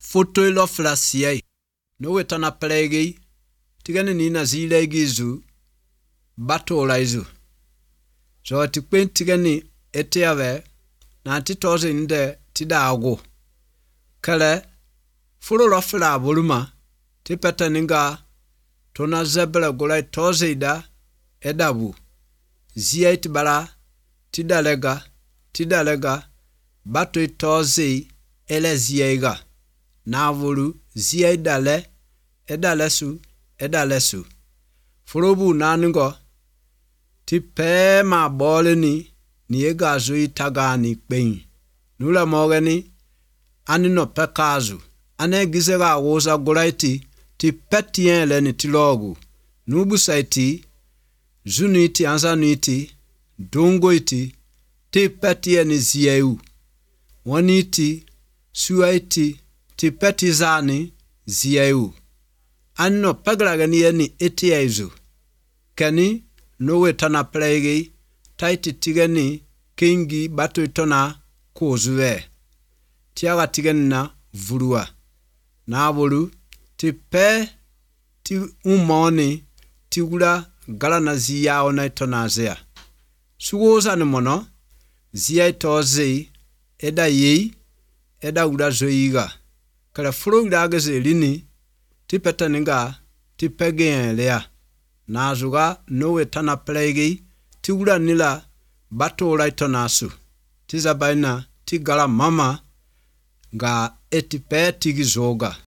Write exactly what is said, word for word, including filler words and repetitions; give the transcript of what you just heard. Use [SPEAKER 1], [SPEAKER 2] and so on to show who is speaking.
[SPEAKER 1] foto ilo flasia no wetana plegi tigani ni na zile gizu bato laizu so tikpen tigani etiave na titoze inde tidago kale furo lo fla boluma tipeta ninga tona zebra golai tozeida edabu ziait bala tidalega tidalega bato toze ele ziaiga navulu ziaidale edalesu edalesu furobu naningo tipe ma boleni ni egazu itagani pen nula mogani anino pekazu ane gizega woza golaiti ti petien le ni tilogu nubu saiti zuniti anzanuiti dongoiti ti petien ni zieu waniti suaiti ti petizani zieu anno pagragani eni etiezu kani nowe tana plegi taiti tigani kingi batu itona kozuwe tiaga tigani na vurua na bolu ti pe ti umoni ti gula galana ziya ona itona zea sugoza ni mono ziya itoze eda yei eda gula zoiga kala furo gulageze lini ti petaninga ti pegen lea na zuga nowe tana plegi ti gula nila bato la itona su ti zabaina ti gala mama ga eti pe tigi zoga